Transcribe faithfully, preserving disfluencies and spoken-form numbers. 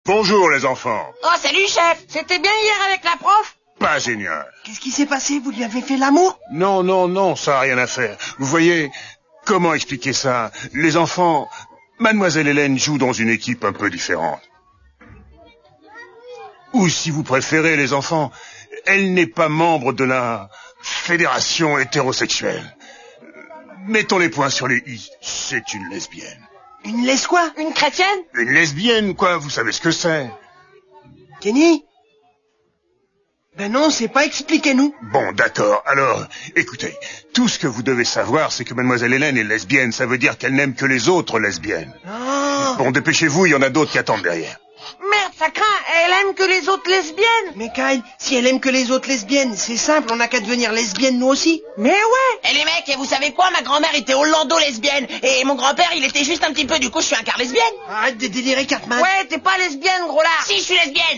Bonjour les enfants. Oh salut chef, c'était bien hier avec la prof? Pas génial. Qu'est-ce qui s'est passé? Vous lui avez fait l'amour? Non, non, non, ça n'a rien à faire. Vous voyez, comment expliquer ça? Les enfants, Mademoiselle Hélène joue dans une équipe un peu différente. Ou si vous préférez les enfants, elle n'est pas membre de la fédération hétérosexuelle. Mettons les points sur les i, c'est une lesbienne. Une laisse quoi? Une chrétienne? Une lesbienne, quoi, vous savez ce que c'est. Kenny? Ben non, c'est pas, expliquez-nous. Bon, d'accord, alors, écoutez, tout ce que vous devez savoir, c'est que Mademoiselle Hélène est lesbienne, ça veut dire qu'elle n'aime que les autres lesbiennes. Oh. Bon, dépêchez-vous, il y en a d'autres qui attendent derrière. Merde, ça craint, elle aime que les autres lesbiennes. Mais Kyle, si elle aime que les autres lesbiennes, c'est simple, on n'a qu'à devenir lesbienne nous aussi. Mais ouais. Eh les mecs, vous savez quoi? Ma grand-mère était hollando-lesbienne. Et mon grand-père, il était juste un petit peu, du coup je suis un quart lesbienne. Arrête de délirer, Cartman. Ouais, t'es pas lesbienne, gros lard. Si, je suis lesbienne.